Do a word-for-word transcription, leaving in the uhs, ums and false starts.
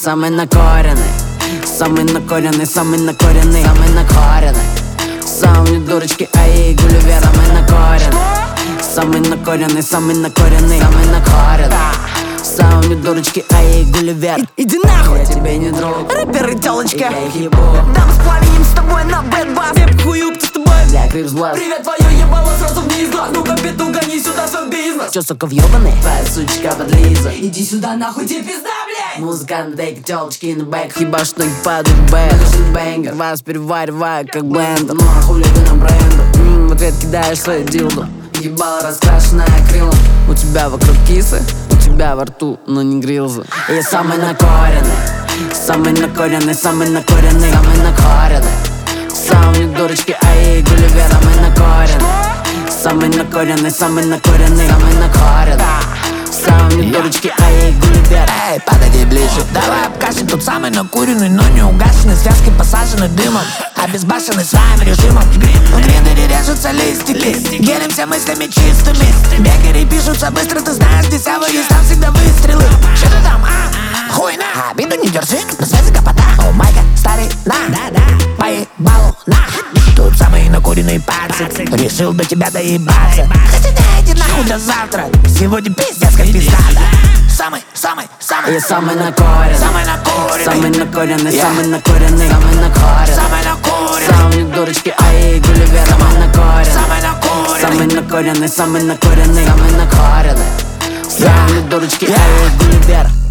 самый накоренный, самый накоренный, самый накоренный, самый накоренный. Сам не дурочки, а ей Гулливер. Самый накоренный, самый накоренный, самый накоренный, самый накоренный. Сам не дурочки, а ей Гулливер. Иди нахуй, я тебе не друг, рэпер и тёлочка. я их ебу. Дам с пламенем с тобой на бэтбас. Деп хую, кто с тобой? Для Крипс Бласт. Привет, твое ебало сразу вниз. Ну-ка, петух, гони сюда свой бизнес. Чё, сука, въёбаный? Твоя сучка подлиза. Иди сюда, нахуй, тебе пизда, блядь. Музыкант, дейк, тёлочки на бэк. Ебашь, ноги падают в бэк. Нужен бэнгер, вас перевариваю, как блендер. Ну а хули ты на бренду? М-м, в ответ кидаешь свою дилду. Ебало раскрашенное акрилом. У тебя вокруг кисы, у тебя во рту, но не грилзы. Я самый накоренный, самый накоренный, самый накоренный, самый накоренный. Сам не дурочки, а ей Гулливер. Самый накоренный, самый накоренный, самый накоренный, самый накоренный. Сам не дурочки, а ей Гулливер. Эй, подойди ближе, давай обкашем. Тут самый накуренный, но не угашенный. Связки посажены дымом, обезбашенный своим режимом. В гриндере режутся листики, гелем все мыслями чистыми. Бегери пишутся быстро, ты знаешь, здесь аварии, там всегда выстрелы. Что ты там, а? Хуйна, обиду не держи, на связи капота. О майка, старый, на, поебалу, на. Тут самый накуренный пацик, решил до тебя доебаться. Хотя да, иди нахуй до завтра, сегодня пиздец как пиздата. Самый, самый, самый, я самый накоренный, самый накуренный, самый накоренный, yeah. самый накоренный, самый накоренный, самый накуренный. Сам не дурочки, а ей Гулливер. Самый накоренный, Самый накуренный, самый накоренный, самый накоренный, самый накоренный. Сам не дурочки, а ей Гулливер.